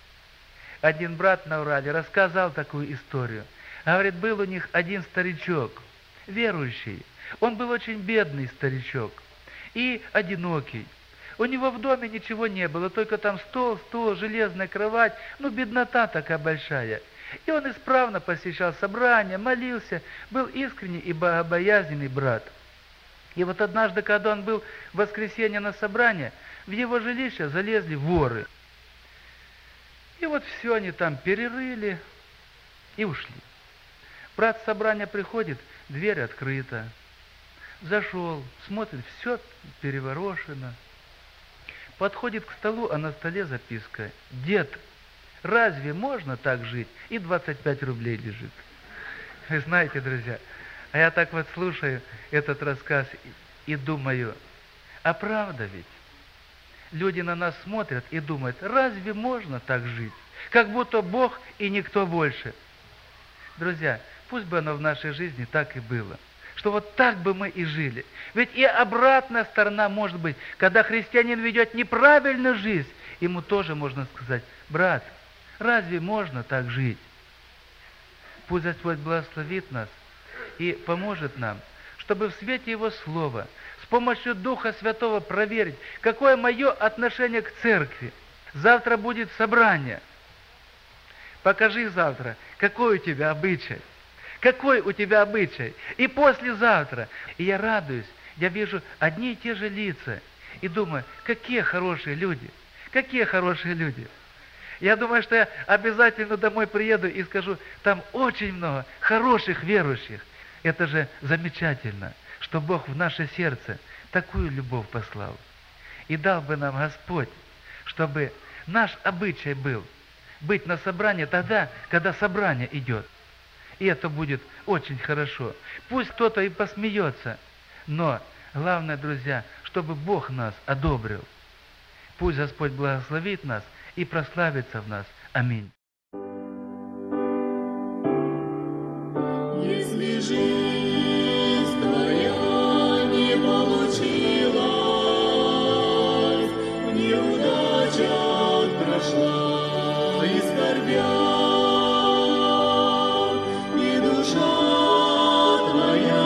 Один брат на Урале рассказал такую историю. Говорит, был у них один старичок, верующий. Он был очень бедный старичок и одинокий. У него в доме ничего не было, только там стол, стул, железная кровать, ну, беднота такая большая. И он исправно посещал собрания, молился, был искренний и богобоязненный брат. И вот однажды, когда он был в воскресенье на собрании, в его жилище залезли воры. И вот все они там перерыли и ушли. Брат с собрания приходит, дверь открыта. Зашел, смотрит, все переворошено. Подходит к столу, а на столе записка: «Дед, разве можно так жить?» И двадцать пять рублей лежит. Вы знаете, друзья, а я так вот слушаю этот рассказ и думаю, а правда ведь? Люди на нас смотрят и думают, разве можно так жить? Как будто Бог и никто больше. Друзья, пусть бы оно в нашей жизни так и было. Что вот так бы мы и жили. Ведь и обратная сторона может быть, когда христианин ведет неправильную жизнь, ему тоже можно сказать: брат, разве можно так жить? Пусть Господь благословит нас и поможет нам, чтобы в свете Его Слова, с помощью Духа Святого проверить, какое мое отношение к церкви. Завтра будет собрание. Покажи завтра, какой у тебя обычай. Какой у тебя обычай? И послезавтра. И я радуюсь, я вижу одни и те же лица. И думаю, какие хорошие люди. Какие хорошие люди. Я думаю, что я обязательно домой приеду и скажу, там очень много хороших верующих. Это же замечательно, что Бог в наше сердце такую любовь послал. И дал бы нам Господь, чтобы наш обычай был быть на собрании тогда, когда собрание идет. И это будет очень хорошо. Пусть кто-то и посмеется, но главное, друзья, чтобы Бог нас одобрил. Пусть Господь благословит нас и прославится в нас. Аминь. Если жизнь твоя не получилась, в неудачах прошла и скорбя, и душа твоя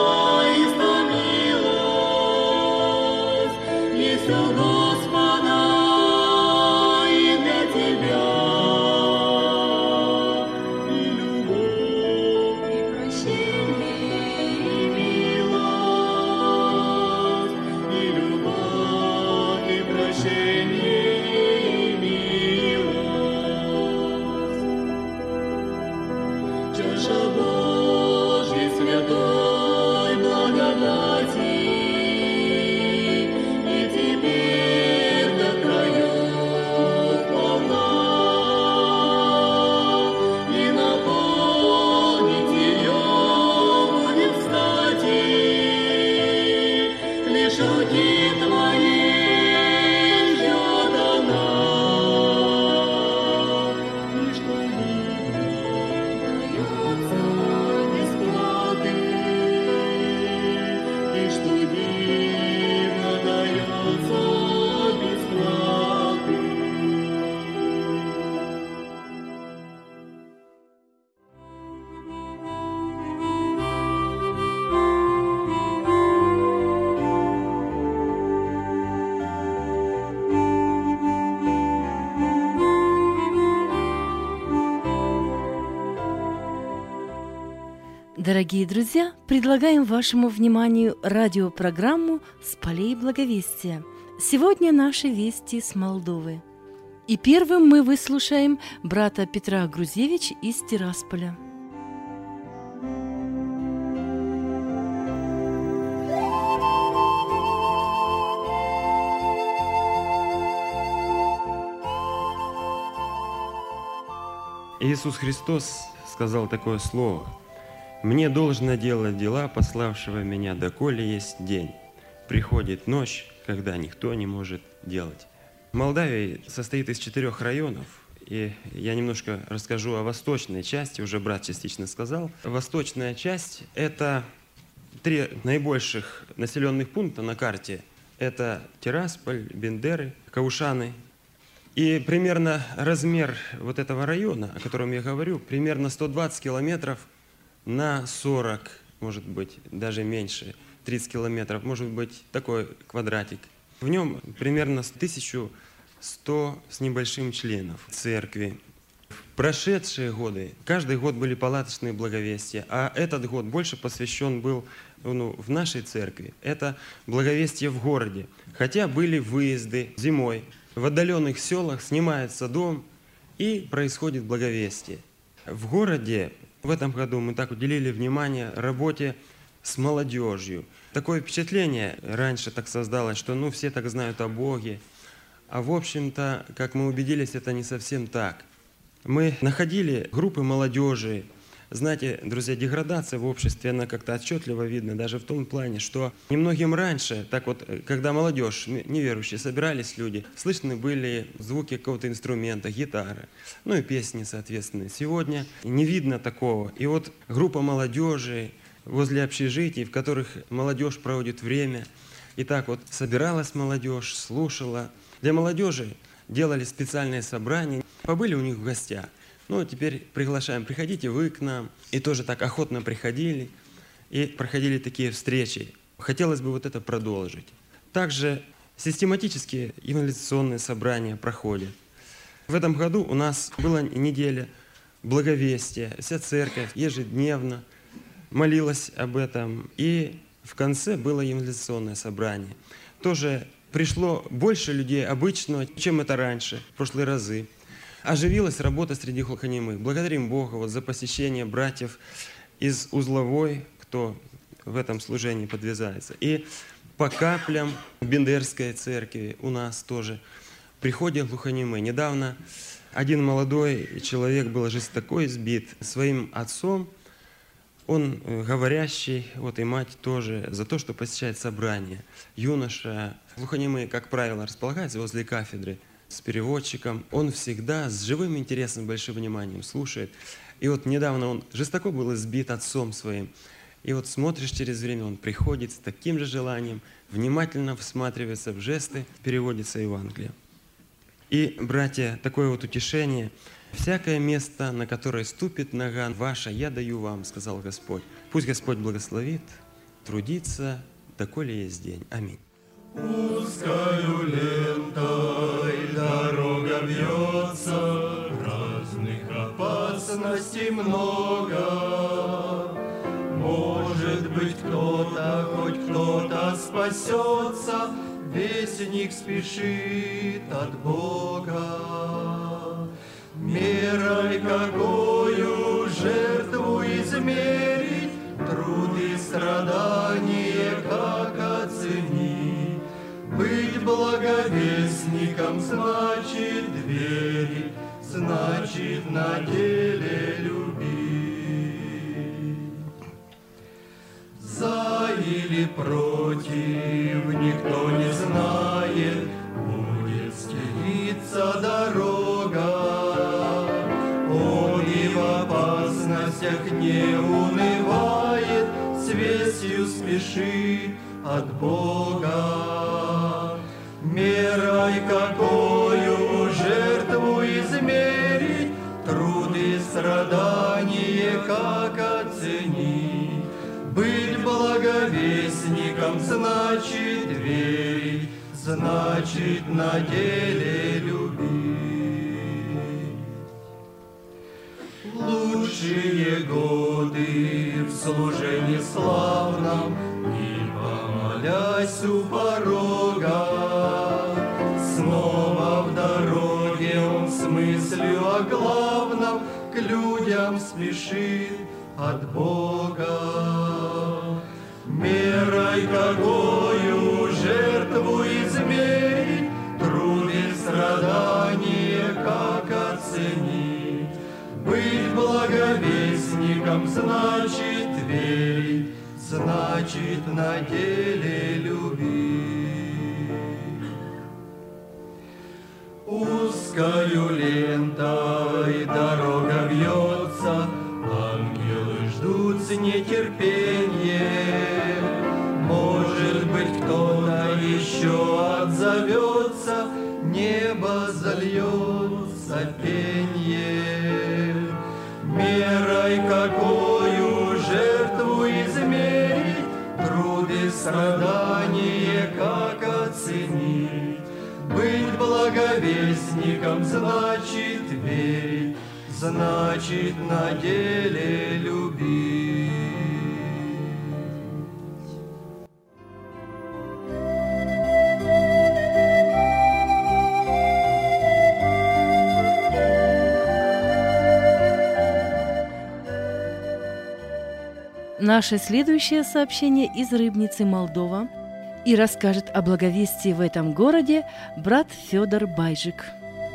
истомилась, есть у Господа и для тебя. Дорогие друзья, предлагаем вашему вниманию радиопрограмму «С полей благовестия». Сегодня наши вести с Молдовы. И первым мы выслушаем брата Петра Грузевич из Тирасполя. Иисус Христос сказал такое слово: «Мне должно делать дела пославшего меня, доколе есть день. Приходит ночь, когда никто не может делать». Молдавия состоит из четырех районов, и я немножко расскажу о восточной части, уже брат частично сказал. Восточная часть – это три наибольших населенных пункта на карте. Это Тирасполь, Бендеры, Каушаны. И примерно размер вот этого района, о котором я говорю, примерно сто двадцать километров на сорок, может быть, даже меньше, тридцать километров, может быть, такой квадратик. В нем примерно тысяча сто с небольшим членов церкви. В прошедшие годы, каждый год были палаточные благовестия, а этот год больше посвящен был ну, в нашей церкви. Это благовестие в городе. Хотя были выезды зимой, в отдаленных селах снимается дом и происходит благовестие. В городе в этом году мы так уделили внимание работе с молодежью. Такое впечатление раньше так создалось, что ну, все так знают о Боге. А в общем-то, как мы убедились, это не совсем так. Мы находили группы молодежи. Знаете, друзья, деградация в обществе, она как-то отчетливо видна, даже в том плане, что немногим раньше, так вот, когда молодежь, неверующие, собирались люди, слышны были звуки какого-то инструмента, гитары, ну и песни, соответственно. Сегодня не видно такого. И вот группа молодежи возле общежитий, в которых молодежь проводит время, и так вот собиралась молодежь, слушала. Для молодежи делали специальные собрания, побыли у них в гостях. Ну, теперь приглашаем, приходите вы к нам. И тоже так охотно приходили, и проходили такие встречи. Хотелось бы вот это продолжить. Также систематические евангелизационные собрания проходят. В этом году у нас была неделя благовестия. Вся церковь ежедневно молилась об этом. И в конце было евангелизационное собрание. Тоже пришло больше людей обычного, чем это раньше, в прошлые разы. Оживилась работа среди глухонемых. Благодарим Бога вот за посещение братьев из Узловой, кто в этом служении подвязается. И по каплям Бендерской церкви у нас тоже приходят глухонемые. Недавно один молодой человек был жестоко избит своим отцом. Он э, говорящий, вот и мать тоже, за то, что посещает собрания. Юноша, глухонемые, как правило, располагаются возле кафедры с переводчиком. Он всегда с живым интересом, большим вниманием слушает. И вот недавно он жестоко был избит отцом своим. И вот смотришь, через время он приходит с таким же желанием, внимательно всматривается в жесты, переводится Евангелие. И, братья, такое вот утешение. «Всякое место, на которое ступит нога ваша, я даю вам», — сказал Господь. Пусть Господь благословит трудиться, доколе есть день. Аминь. Узкою лентой дорога вьется, разных опасностей много. Может быть, кто-то, хоть кто-то спасется, вестник спешит от Бога. Мерой какую жертву измерить, труды, страдания как оценить. Быть благовестником значит верить, значит на деле любить. За или против никто не знает, будет стелиться дорога. Он и в опасностях не унывает, с вестью спешит от Бога. Мерой какую жертву измерить, труды, страдания как оценить. Быть благовестником значит верить, значит на деле любить. Лучшие годы в служении славном, не помолясь у порога, снова в дороге он с мыслью о главном к людям спешит от Бога. Мерой какую жертву измерить, труды, страдания как оценить. Быть благовестником значит верить, значит на деле любить. Узкою лентой дорога вьется, ангелы ждут с нетерпением. Может быть, кто-то еще отзовется, небо зальется пеньем. Мерой какую жертву измерить, труды, страдания как оценить. Быть благовестником значит верить, значит на деле любить. Наше следующее сообщение из Рыбницы, Молдова, и расскажет о благовестии в этом городе брат Федор Байжик.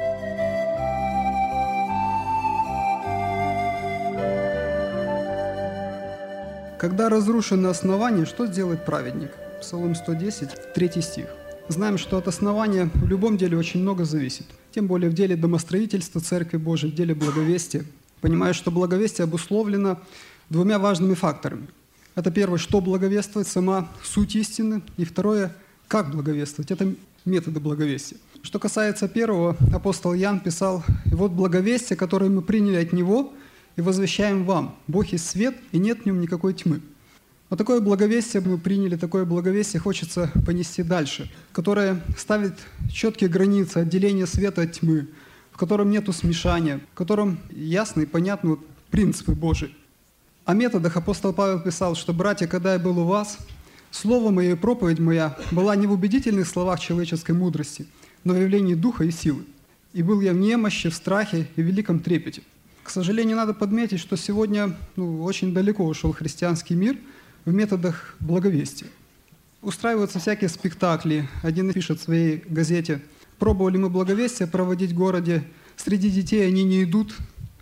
Когда разрушено основание, что сделает праведник? Псалом сто десять, третий стих. Знаем, что от основания в любом деле очень много зависит. Тем более в деле домостроительства Церкви Божией, в деле благовестия. Понимаю, что благовестие обусловлено двумя важными факторами. Это первое, что благовествовать, сама суть истины. И второе, как благовествовать. Это методы благовестия. Что касается первого, апостол Иоанн писал: «И вот благовестие, которое мы приняли от Него, и возвещаем вам. Бог есть свет, и нет в нем никакой тьмы». Вот такое благовестие мы приняли, такое благовестие хочется понести дальше, которое ставит четкие границы отделения света от тьмы, в котором нету смешания, в котором ясно и понятны вот принципы Божии. О методах апостол Павел писал, что, братья, когда я был у вас, слово мое и проповедь моя была не в убедительных словах человеческой мудрости, но в явлении духа и силы. И был я в немощи, в страхе и в великом трепете. К сожалению, надо подметить, что сегодня ну, очень далеко ушел христианский мир в методах благовестия. Устраиваются всякие спектакли. Один пишет в своей газете: «Пробовали мы благовестие проводить в городе, среди детей они не идут».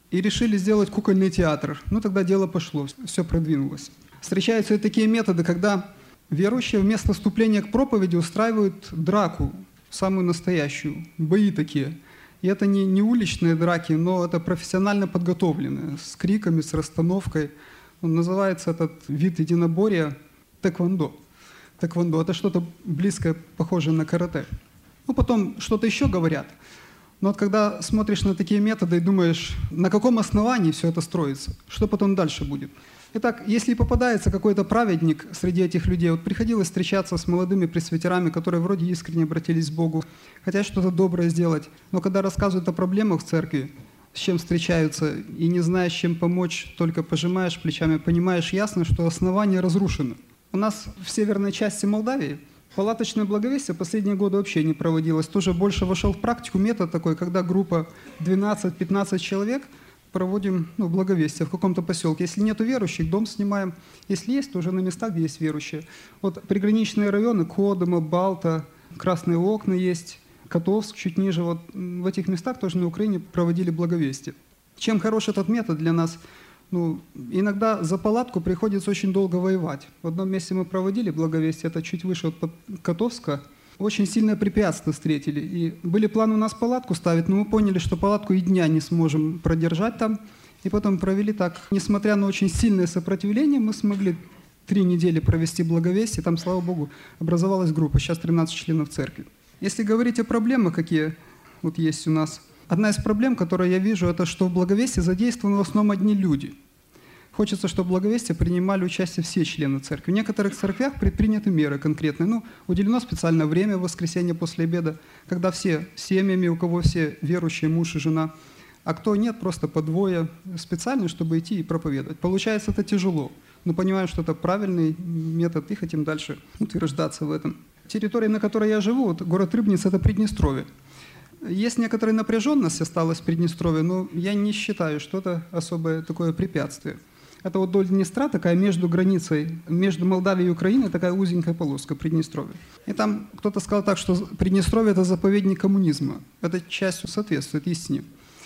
и решили сделать кукольный театр. Ну, тогда дело пошло, все продвинулось. Встречаются и такие методы, когда верующие вместо вступления к проповеди устраивают драку, самую настоящую, бои такие. И это не, не уличные драки, но это профессионально подготовленные, с криками, с расстановкой. Он называется этот вид единоборья тэквондо. Тэквондо — это что-то близкое, похожее на карате. Ну, потом что-то еще говорят. Но вот когда смотришь на такие методы и думаешь, на каком основании все это строится, что потом дальше будет. Итак, если попадается какой-то праведник среди этих людей, вот приходилось встречаться с молодыми пресвитерами, которые вроде искренне обратились к Богу, хотят что-то доброе сделать, но когда рассказывают о проблемах в церкви, с чем встречаются, и не знаешь, чем помочь, только пожимаешь плечами, понимаешь ясно, что основание разрушено. У нас в северной части Молдавии палаточное благовестие последние годы вообще не проводилось. Тоже больше вошел в практику метод такой, когда группа двенадцать-пятнадцать человек проводим ну, благовестие в каком-то поселке. Если нет верующих, дом снимаем. Если есть, то уже на местах, где есть верующие. Вот приграничные районы, Кодома, Балта, Красные Окна есть, Котовск чуть ниже. Вот в этих местах тоже на Украине проводили благовестие. Чем хорош этот метод для нас? Ну, иногда за палатку приходится очень долго воевать. В одном месте мы проводили благовестие, это чуть выше от Котовска. Очень сильное препятствие встретили. И были планы у нас палатку ставить, но мы поняли, что палатку и дня не сможем продержать там. И потом провели так. Несмотря на очень сильное сопротивление, мы смогли три недели провести благовестие. Там, слава Богу, образовалась группа. Сейчас тринадцать членов церкви. Если говорить о проблемах, какие вот есть у нас, одна из проблем, которую я вижу, это что в благовестии задействованы в основном одни люди. Хочется, чтобы в благовестии принимали участие все члены церкви. В некоторых церквях предприняты меры конкретные. Ну, уделено специальное время в воскресенье после обеда, когда все семьями, у кого все верующие, муж и жена, а кто нет, просто по двое специально, чтобы идти и проповедовать. Получается, это тяжело, но понимаем, что это правильный метод и хотим дальше утверждаться в этом. Территория, на которой я живу, вот город Рыбница, это Приднестровье. Есть некоторая напряженность осталась в Приднестровье, но я не считаю, что это особое такое препятствие. Это вот вдоль Днестра, такая между границей, между Молдавией и Украиной, такая узенькая полоска Приднестровья. И там кто-то сказал так, что Приднестровье – это заповедник коммунизма. Эта часть соответствует истине.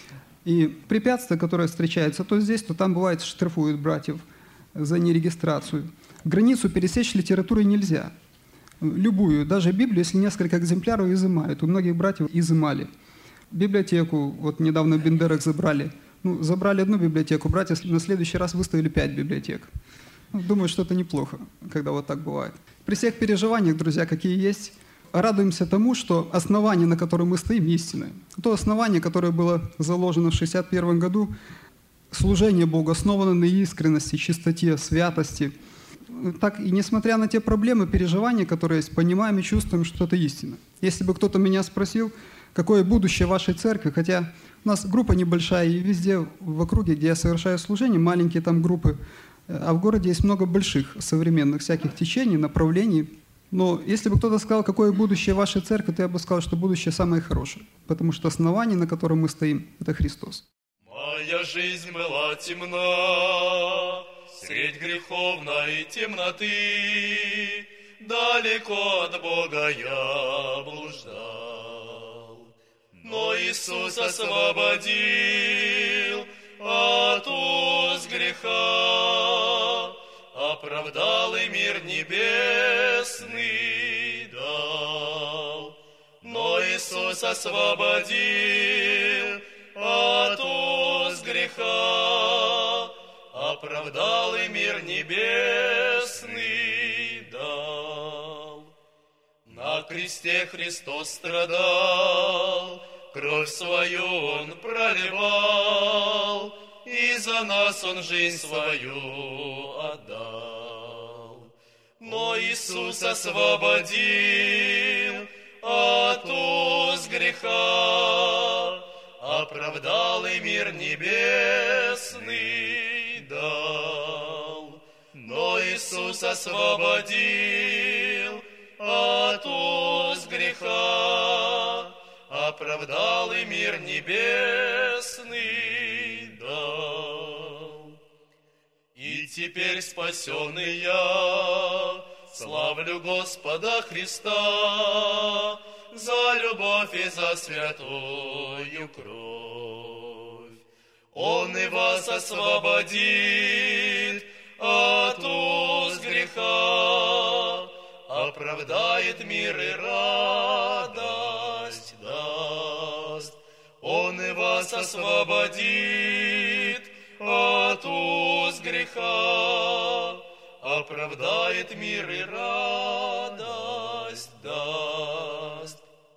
И препятствия, которые встречаются то здесь, то там, бывает, штрафуют братьев за нерегистрацию. Границу пересечь литературой нельзя. Любую, даже Библию, если несколько экземпляров, изымают. У многих братьев изымали. Библиотеку, вот недавно в Бендерах забрали. Ну, забрали одну библиотеку, братья на следующий раз выставили пять библиотек. Ну, думаю, что это неплохо, когда вот так бывает. При всех переживаниях, друзья, какие есть, радуемся тому, что основание, на котором мы стоим, истинное. То основание, которое было заложено в шестьдесят первом году, служение Богу основано на искренности, чистоте, святости. Так и несмотря на те проблемы, переживания, которые есть, понимаем и чувствуем, что это истина. Если бы кто-то меня спросил, какое будущее вашей церкви, хотя у нас группа небольшая, и везде в округе, где я совершаю служение, маленькие там группы, а в городе есть много больших современных всяких течений, направлений. Но если бы кто-то сказал, какое будущее вашей церкви, то я бы сказал, что будущее самое хорошее, потому что основание, на котором мы стоим, это Христос. Моя жизнь была темна, средь греховной темноты, далеко от Бога я блуждал. Но Иисус освободил от уз греха, оправдал и мир небесный дал. Но Иисус освободил от уз греха, оправдал и мир небесный дал. На кресте Христос страдал, кровь свою Он проливал, и за нас Он жизнь свою отдал. Но Иисус освободил от уз греха, оправдал и мир небесный дал. Но Иисус освободил от уз греха, оправдал и мир небесный дал. И теперь спасенный я славлю Господа Христа за любовь и за святую кровь. Он и вас освободит от уз греха, оправдает мир и радость даст. Он и вас освободит от уз греха, оправдает мир и радость даст.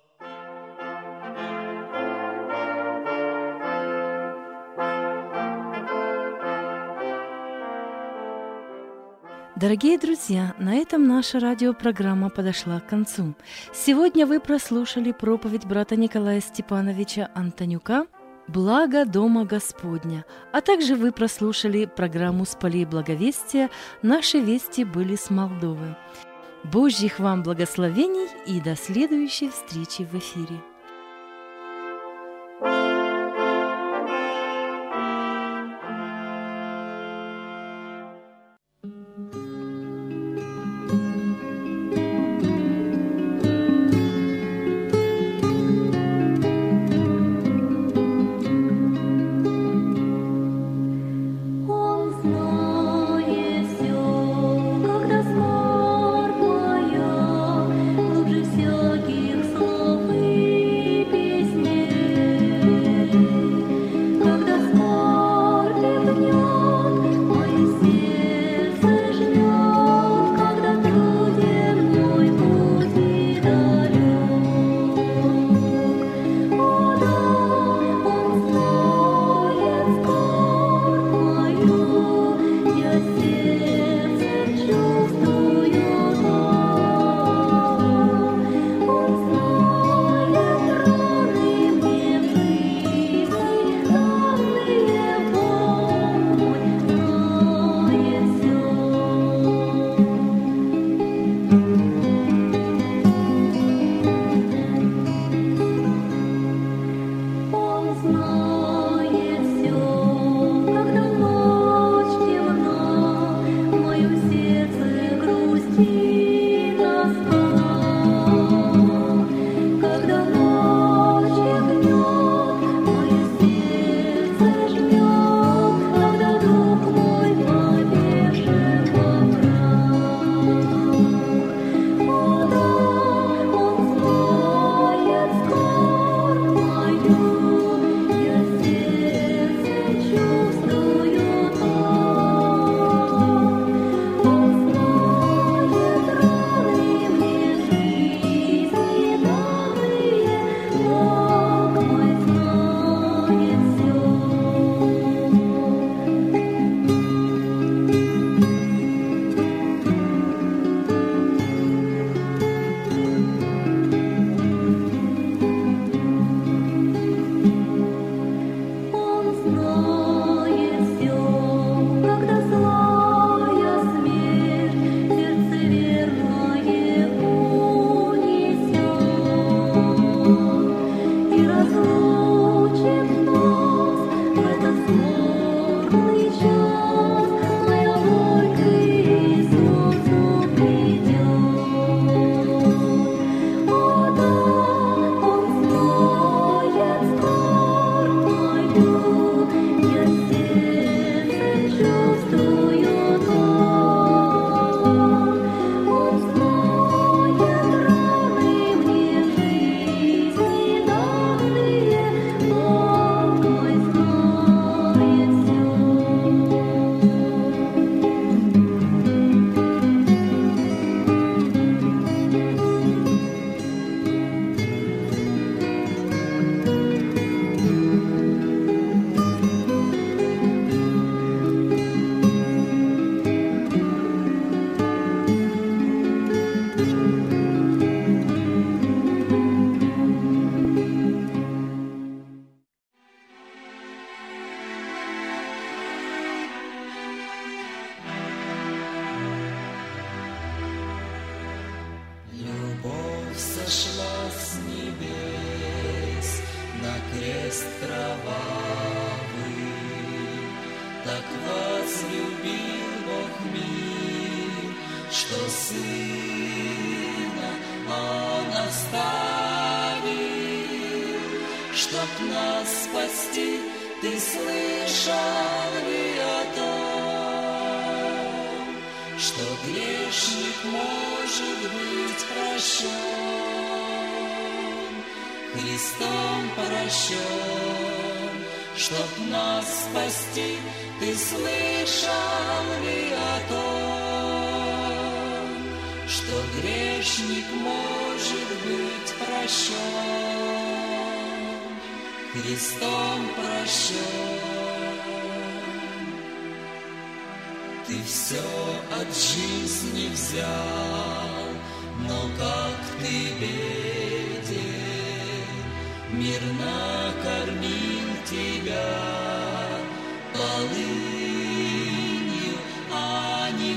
Дорогие друзья, на этом наша радиопрограмма подошла к концу. Сегодня вы прослушали проповедь брата Николая Степановича Антонюка «Благо дома Господня», а также вы прослушали программу «С полей благовестия. Наши вести были с Молдовы». Божьих вам благословений и до следующей встречи в эфире. Так возлюбил Бог мир, что Сына Он оставил, чтоб нас спасти. Ты слышишь? слышал ли о том, что грешник может быть прощен, Христом прощен, чтоб нас спасти? Ты слышал ли о том, что грешник может быть прощен, Христом прощен? Ты все от жизни взял, но как ты беден, мир накормил тебя полынью, а не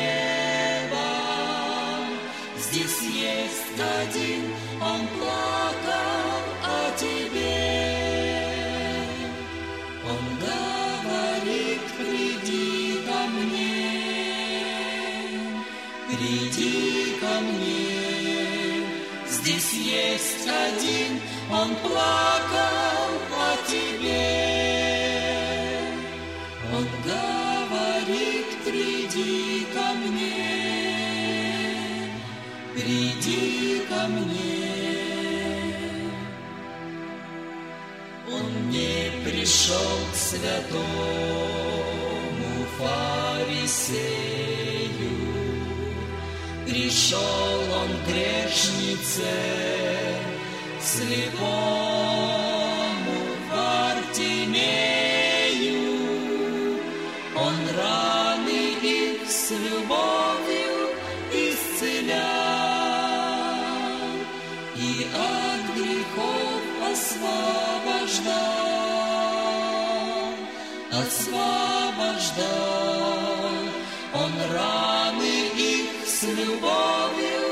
хлебом. Здесь есть один, он плакал о тебе. Он говорит: приди ко мне, приди ко мне. Здесь есть один, он плакал о тебе. Он говорит: приди ко мне, приди ко мне. Он не пришел к святому фарисею, пришел он к грешнице, слепому Вартимею. Он раны их с любовью исцелял и от грехов освобождал, освобождал. Он раны их с любовью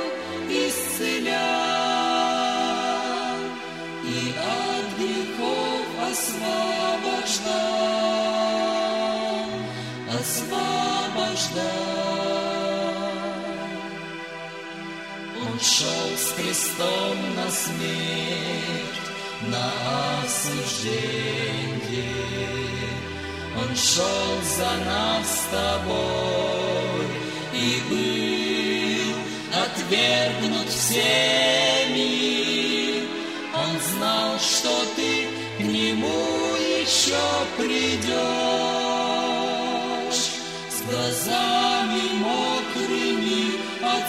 исцелял и от грехов освобождал, освобождал. Он шел с крестом на смерть, на осуждение. Он шел за нас с тобой и был отвергнут всеми. Он знал, что ты к нему еще придешь, с глазами мокрыми от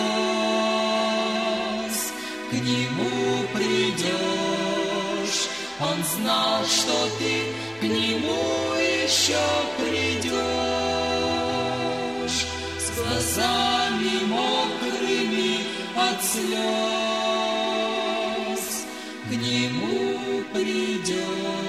слез. К нему придешь. Он знал, что ты к нему еще придешь, с глазами мокрыми от слез. К нему придешь.